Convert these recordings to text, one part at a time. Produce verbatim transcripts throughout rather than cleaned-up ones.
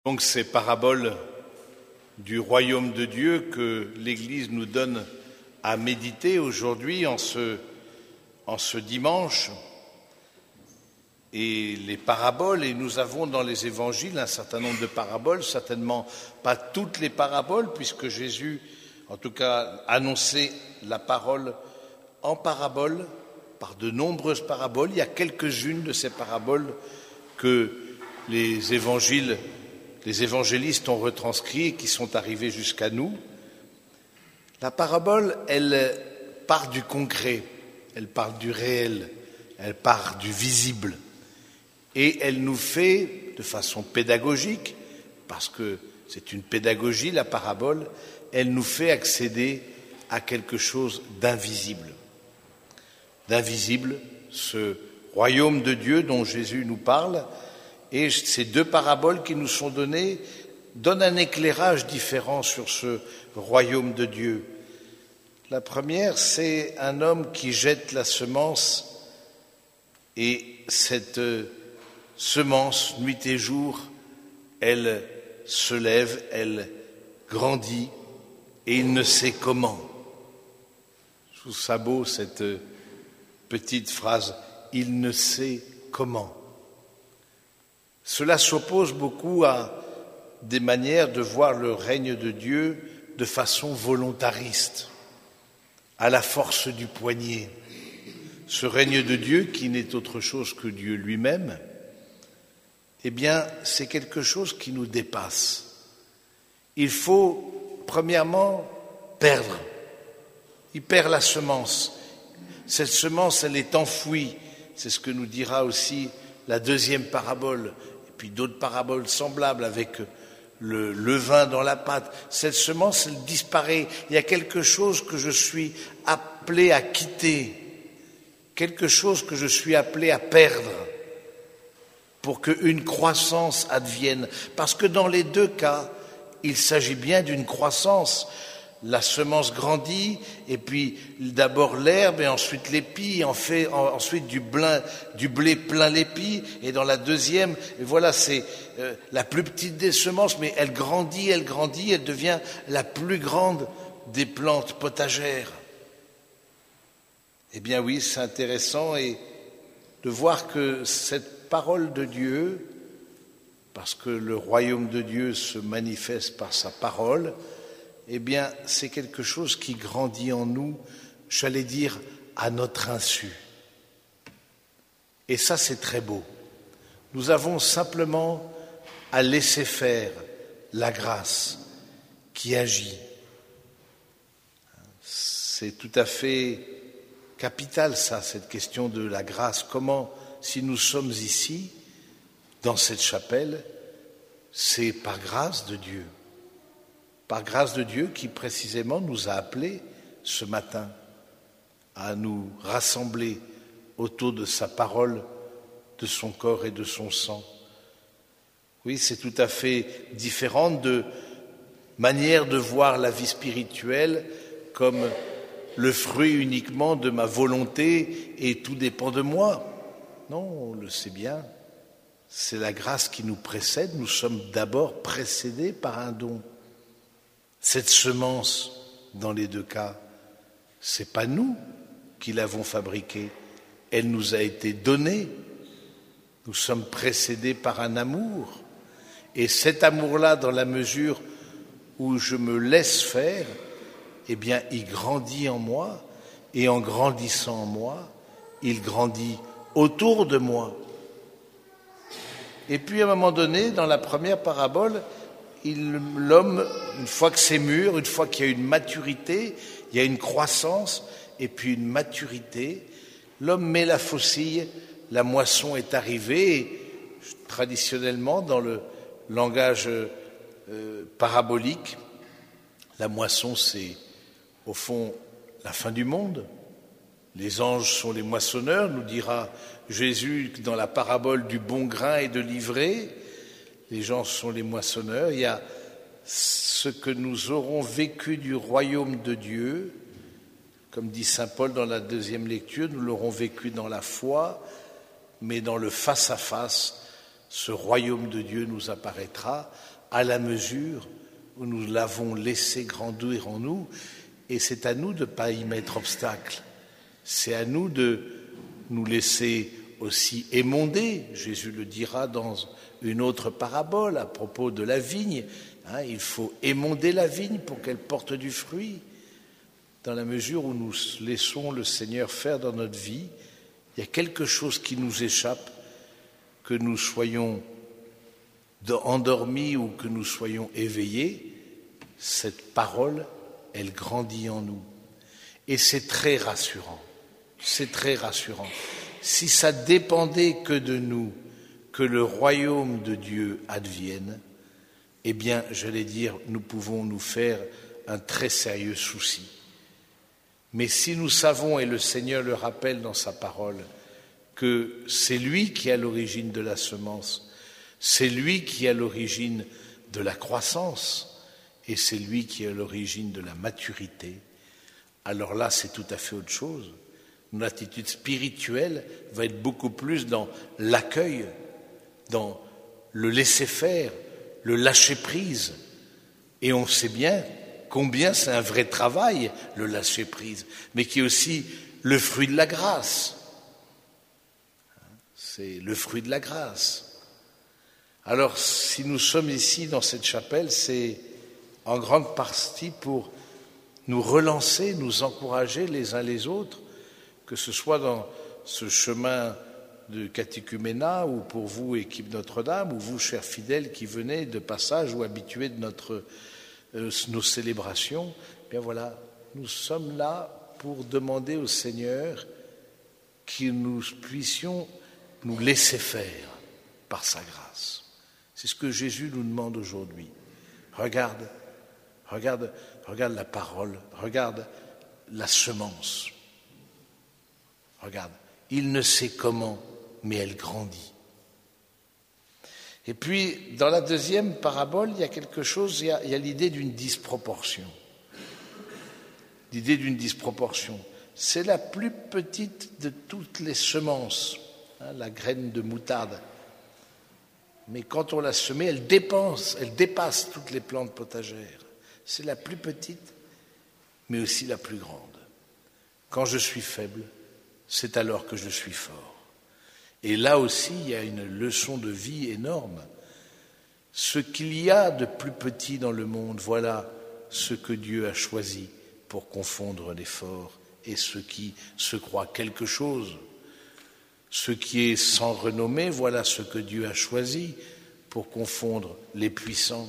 Donc ces paraboles du royaume de Dieu que l'Église nous donne à méditer aujourd'hui en ce, en ce dimanche. Et les paraboles, et nous avons dans les évangiles un certain nombre de paraboles, certainement pas toutes les paraboles, puisque Jésus, en tout cas, annonçait la parole en paraboles, par de nombreuses paraboles. Il y a quelques-unes de ces paraboles que les évangiles, les évangélistes ont retranscrites et qui sont arrivées jusqu'à nous. La parabole, elle part du concret, elle part du réel, elle part du visible. Et elle nous fait, de façon pédagogique, parce que c'est une pédagogie, la parabole, elle nous fait accéder à quelque chose d'invisible. D'invisible, ce royaume de Dieu dont Jésus nous parle, et ces deux paraboles qui nous sont données donnent un éclairage différent sur ce royaume de Dieu. La première, c'est un homme qui jette la semence, et cette semence, nuit et jour, elle se lève, elle grandit, et il ne sait comment. Je trouve ça beau, cette petite phrase, « il ne sait comment ». Cela s'oppose beaucoup à des manières de voir le règne de Dieu de façon volontariste, à la force du poignet. Ce règne de Dieu, qui n'est autre chose que Dieu lui-même, eh bien, c'est quelque chose qui nous dépasse. Il faut, premièrement, perdre. Il perd la semence. Cette semence, elle est enfouie. C'est ce que nous dira aussi la deuxième parabole, et puis d'autres paraboles semblables avec le levain dans la pâte. Cette semence, elle disparaît. Il y a quelque chose que je suis appelé à quitter, quelque chose que je suis appelé à perdre, pour qu'une croissance advienne. Parce que dans les deux cas, il s'agit bien d'une croissance. La semence grandit, et puis d'abord l'herbe, et ensuite l'épi, en fait, ensuite du, blin, du blé plein l'épi, et dans la deuxième, et voilà, c'est euh, la plus petite des semences, mais elle grandit, elle grandit, elle devient la plus grande des plantes potagères. Eh bien oui, c'est intéressant, et de voir que cette parole de Dieu, parce que le royaume de Dieu se manifeste par sa parole, eh bien, c'est quelque chose qui grandit en nous, j'allais dire, à notre insu. Et ça, c'est très beau. Nous avons simplement à laisser faire la grâce qui agit. C'est tout à fait capital, ça, cette question de la grâce. Comment, si nous sommes ici, dans cette chapelle, c'est par grâce de Dieu. Par grâce de Dieu qui précisément nous a appelés ce matin à nous rassembler autour de sa parole, de son corps et de son sang. Oui, c'est tout à fait différent de manière de voir la vie spirituelle comme le fruit uniquement de ma volonté et tout dépend de moi. Non, on le sait bien, c'est la grâce qui nous précède, nous sommes d'abord précédés par un don. Cette semence, dans les deux cas, c'est pas nous qui l'avons fabriquée, elle nous a été donnée. Nous sommes précédés par un amour. Et cet amour-là, dans la mesure où je me laisse faire, eh bien, il grandit en moi, et en grandissant en moi, il grandit autour de moi. Et puis, à un moment donné, dans la première parabole, Il, l'homme, une fois que c'est mûr, une fois qu'il y a une maturité, il y a une croissance et puis une maturité, l'homme met la faucille, la moisson est arrivée, et traditionnellement dans le langage euh, parabolique, la moisson c'est au fond la fin du monde. Les anges sont les moissonneurs, nous dira Jésus dans la parabole du bon grain et de l'ivraie. Les gens sont les moissonneurs. Il y a ce que nous aurons vécu du royaume de Dieu, comme dit saint Paul dans la deuxième lecture, nous l'aurons vécu dans la foi, mais dans le face-à-face, ce royaume de Dieu nous apparaîtra à la mesure où nous l'avons laissé grandir en nous, et c'est à nous de ne pas y mettre obstacle. C'est à nous de nous laisser aussi émonder. Jésus le dira dans une autre parabole à propos de la vigne. Hein, il faut émonder la vigne pour qu'elle porte du fruit. Dans la mesure où nous laissons le Seigneur faire dans notre vie, il y a quelque chose qui nous échappe, que nous soyons endormis ou que nous soyons éveillés, cette parole, elle grandit en nous. Et c'est très rassurant, c'est très rassurant. Si ça dépendait que de nous, que le royaume de Dieu advienne, eh bien, j'allais dire, nous pouvons nous faire un très sérieux souci. Mais si nous savons, et le Seigneur le rappelle dans sa parole, que c'est lui qui est à l'origine de la semence, c'est lui qui est à l'origine de la croissance, et c'est lui qui est à l'origine de la maturité, alors là, c'est tout à fait autre chose. Notre attitude spirituelle va être beaucoup plus dans l'accueil, dans le laisser-faire, le lâcher-prise. Et on sait bien combien c'est un vrai travail, le lâcher-prise, mais qui est aussi le fruit de la grâce. C'est le fruit de la grâce. Alors, si nous sommes ici dans cette chapelle, c'est en grande partie pour nous relancer, nous encourager les uns les autres, que ce soit dans ce chemin de catéchuménat ou pour vous, équipe Notre-Dame, ou vous, chers fidèles qui venez de passage ou habitués de notre, euh, nos célébrations, bien voilà, nous sommes là pour demander au Seigneur que nous puissions nous laisser faire par sa grâce. C'est ce que Jésus nous demande aujourd'hui. Regarde, regarde, regarde la parole, regarde la semence. Regarde, il ne sait comment, mais elle grandit. Et puis, dans la deuxième parabole, il y a quelque chose, il y a, il y a l'idée d'une disproportion. L'idée d'une disproportion. C'est la plus petite de toutes les semences, hein, la graine de moutarde. Mais quand on l'a semée, elle dépense, elle dépasse toutes les plantes potagères. C'est la plus petite, mais aussi la plus grande. Quand je suis faible, c'est alors que je suis fort. Et là aussi, il y a une leçon de vie énorme. Ce qu'il y a de plus petit dans le monde, voilà ce que Dieu a choisi pour confondre les forts et ceux qui se croient quelque chose. Ce qui est sans renommée, voilà ce que Dieu a choisi pour confondre les puissants.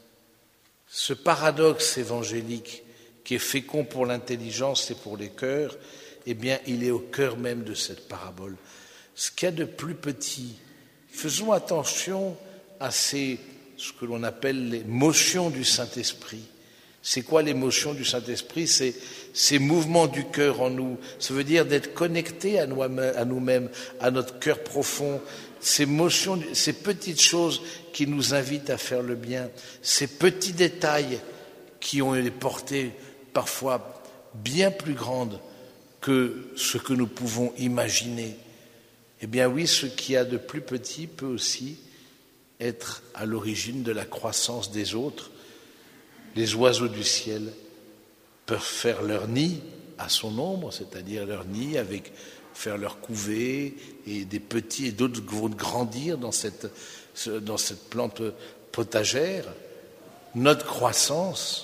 Ce paradoxe évangélique qui est fécond pour l'intelligence et pour les cœurs, eh bien, il est au cœur même de cette parabole. Ce qu'il y a de plus petit, faisons attention à ces, ce que l'on appelle les motions du Saint-Esprit. C'est quoi l'émotion du Saint-Esprit? C'est ces mouvements du cœur en nous. Ça veut dire d'être connecté à nous-mêmes, à notre cœur profond. Ces motions, ces petites choses qui nous invitent à faire le bien, ces petits détails qui ont des portées parfois bien plus grandes que ce que nous pouvons imaginer. Eh bien oui, ce qu'il y a de plus petit peut aussi être à l'origine de la croissance des autres. Les oiseaux du ciel peuvent faire leur nid à son ombre, c'est-à-dire leur nid avec faire leur couvée, et des petits et d'autres vont grandir dans cette, dans cette plante potagère. Notre croissance,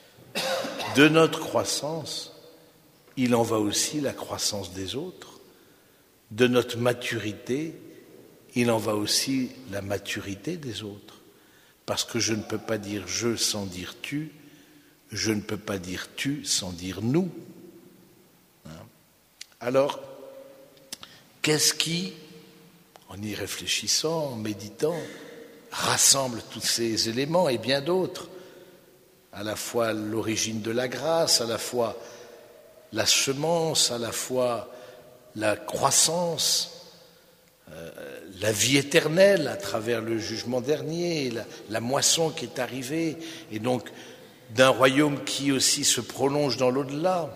de notre croissance, il en va aussi la croissance des autres. De notre maturité, il en va aussi la maturité des autres. Parce que je ne peux pas dire je sans dire tu, je ne peux pas dire tu sans dire nous. Alors, qu'est-ce qui, en y réfléchissant, en méditant, rassemble tous ces éléments et bien d'autres, à la fois l'origine de la grâce, à la fois la semence, à la fois la croissance, euh, la vie éternelle à travers le jugement dernier, la, la moisson qui est arrivée, et donc d'un royaume qui aussi se prolonge dans l'au-delà.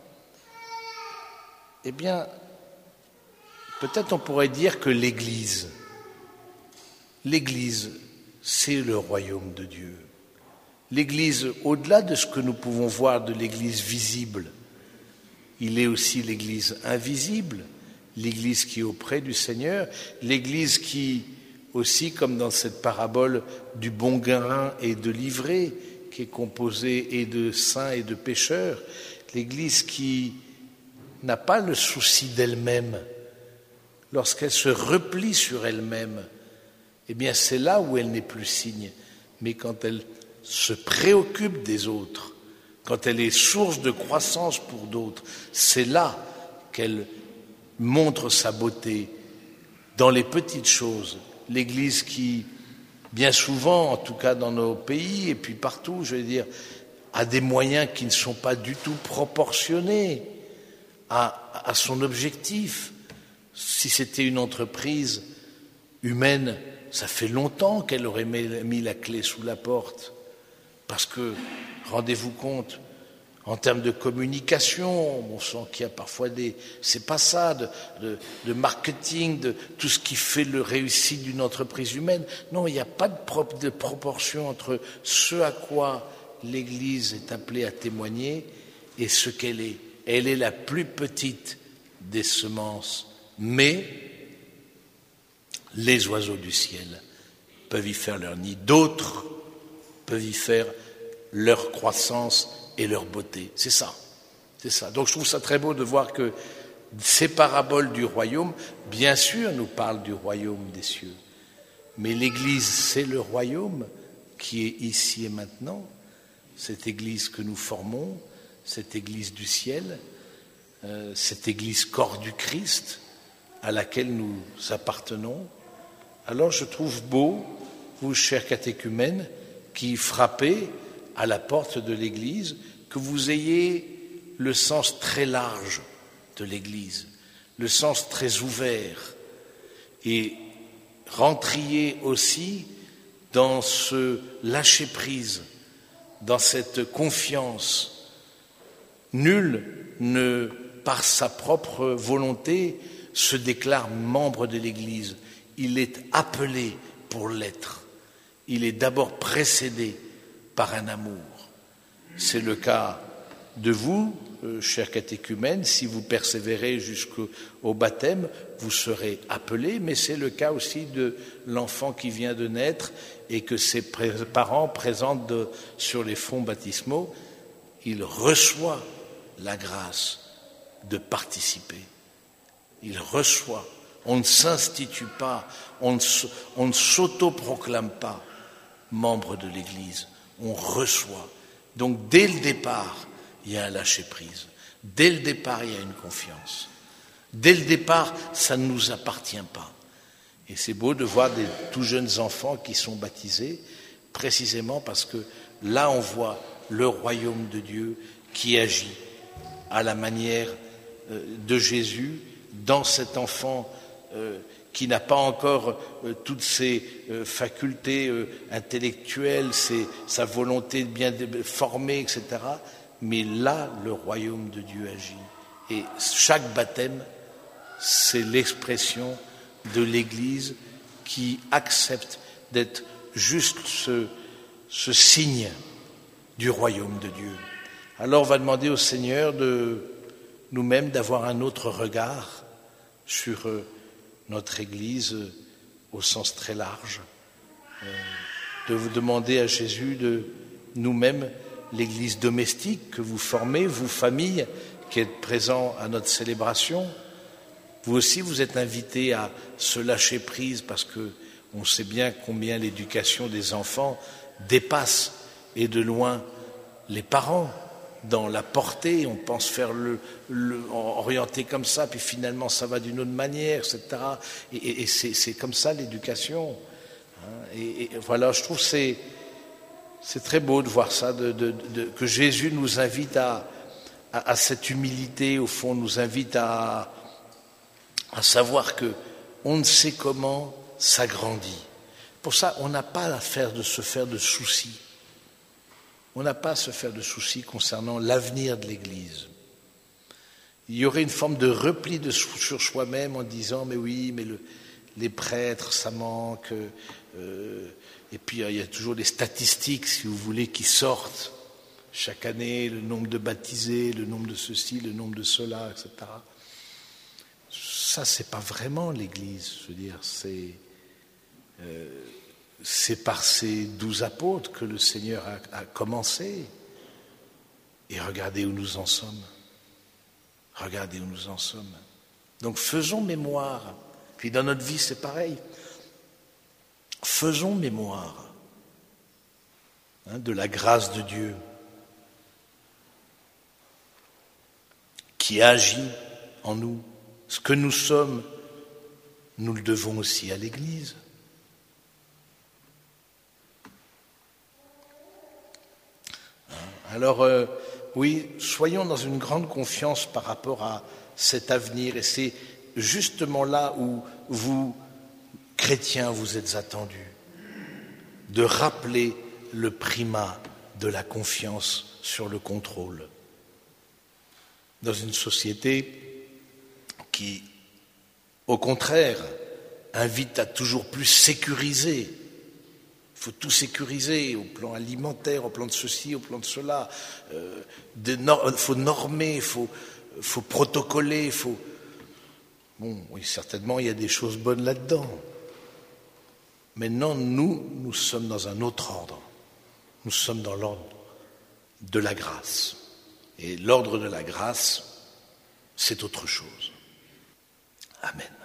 Eh bien, peut-être on pourrait dire que l'Église, l'Église, c'est le royaume de Dieu. L'Église, au-delà de ce que nous pouvons voir de l'Église visible, il est aussi l'Église invisible, l'Église qui est auprès du Seigneur, l'Église qui, aussi comme dans cette parabole du bon grain et de l'ivraie, qui est composée et de saints et de pécheurs, l'Église qui n'a pas le souci d'elle-même. Lorsqu'elle se replie sur elle-même, eh bien c'est là où elle n'est plus signe. Mais quand elle se préoccupe des autres, quand elle est source de croissance pour d'autres, c'est là qu'elle montre sa beauté, dans les petites choses. L'Église qui, bien souvent, en tout cas dans nos pays et puis partout, je veux dire, a des moyens qui ne sont pas du tout proportionnés à, à son objectif. Si c'était une entreprise humaine, ça fait longtemps qu'elle aurait mis la clé sous la porte. Parce que, rendez-vous compte, en termes de communication, on sent qu'il y a parfois des... C'est pas ça, de, de, de marketing, de tout ce qui fait le réussite d'une entreprise humaine. Non, il n'y a pas de, pro, de proportion entre ce à quoi l'Église est appelée à témoigner et ce qu'elle est. Elle est la plus petite des semences, mais les oiseaux du ciel peuvent y faire leur nid. D'autres peuvent y faire leur croissance et leur beauté. C'est ça. C'est ça. Donc je trouve ça très beau de voir que ces paraboles du royaume, bien sûr, nous parlent du royaume des cieux. Mais l'Église, c'est le royaume qui est ici et maintenant. Cette Église que nous formons, cette Église du ciel, euh, cette Église corps du Christ à laquelle nous appartenons. Alors je trouve beau, vous, chers catéchumènes, qui frappez à la porte de l'Église, que vous ayez le sens très large de l'Église, le sens très ouvert, et rentriez aussi dans ce lâcher-prise, dans cette confiance. Nul ne, par sa propre volonté, se déclare membre de l'Église. Il est appelé pour l'être. Il est d'abord précédé par un amour. C'est le cas de vous, euh, chers catéchumènes, si vous persévérez jusqu'au baptême, vous serez appelés, mais c'est le cas aussi de l'enfant qui vient de naître et que ses parents présentent de, sur les fonds baptismaux. Il reçoit la grâce de participer. Il reçoit. On ne s'institue pas, on ne, on ne s'autoproclame pas membre de l'Église. On reçoit. Donc dès le départ, il y a un lâcher-prise. Dès le départ, il y a une confiance. Dès le départ, ça ne nous appartient pas. Et c'est beau de voir des tout jeunes enfants qui sont baptisés, précisément parce que là, on voit le royaume de Dieu qui agit à la manière de Jésus dans cet enfant euh, qui n'a pas encore euh, toutes ses euh, facultés euh, intellectuelles, ses, sa volonté de bien former, et cetera. Mais là, le royaume de Dieu agit. Et chaque baptême, c'est l'expression de l'Église qui accepte d'être juste ce, ce signe du royaume de Dieu. Alors on va demander au Seigneur de nous-mêmes d'avoir un autre regard sur euh, notre Église euh, au sens très large, euh, de vous demander à Jésus de nous-mêmes, l'Église domestique que vous formez, vous familles qui êtes présents à notre célébration, vous aussi vous êtes invités à se lâcher prise parce que on sait bien combien l'éducation des enfants dépasse et de loin les parents. Dans la portée, on pense faire le, le orienter comme ça, puis finalement ça va d'une autre manière, et cetera. Et, et, et c'est, c'est comme ça l'éducation. Hein. Et, et voilà, je trouve que c'est, c'est très beau de voir ça, de, de, de, que Jésus nous invite à, à, à cette humilité, au fond, nous invite à, à savoir que on ne sait comment ça grandit. Pour ça, on n'a pas à faire de se faire de soucis. On n'a pas à se faire de soucis concernant l'avenir de l'Église. Il y aurait une forme de repli de, sur soi-même en disant « mais oui, mais le, les prêtres, ça manque, Euh, et puis il y a toujours des statistiques, si vous voulez, qui sortent chaque année, le nombre de baptisés, le nombre de ceci, le nombre de cela, et cetera. Ça, c'est pas vraiment l'Église. Je veux dire, c'est euh, c'est par ces douze apôtres que le Seigneur a, a commencé. Et regardez où nous en sommes. Regardez où nous en sommes. Donc faisons mémoire. Puis dans notre vie, c'est pareil. Faisons mémoire hein, de la grâce de Dieu qui agit en nous. Ce que nous sommes, nous le devons aussi à l'Église. Alors, euh, oui, soyons dans une grande confiance par rapport à cet avenir. Et c'est justement là où vous, chrétiens, vous êtes attendus, de rappeler le primat de la confiance sur le contrôle. Dans une société qui, au contraire, invite à toujours plus sécuriser. Il faut tout sécuriser au plan alimentaire, au plan de ceci, au plan de cela. Euh, de nor- faut normer, il faut, faut protocoler, il faut... Bon, oui, certainement, il y a des choses bonnes là-dedans. Maintenant, nous, nous sommes dans un autre ordre. Nous sommes dans l'ordre de la grâce. Et l'ordre de la grâce, c'est autre chose. Amen.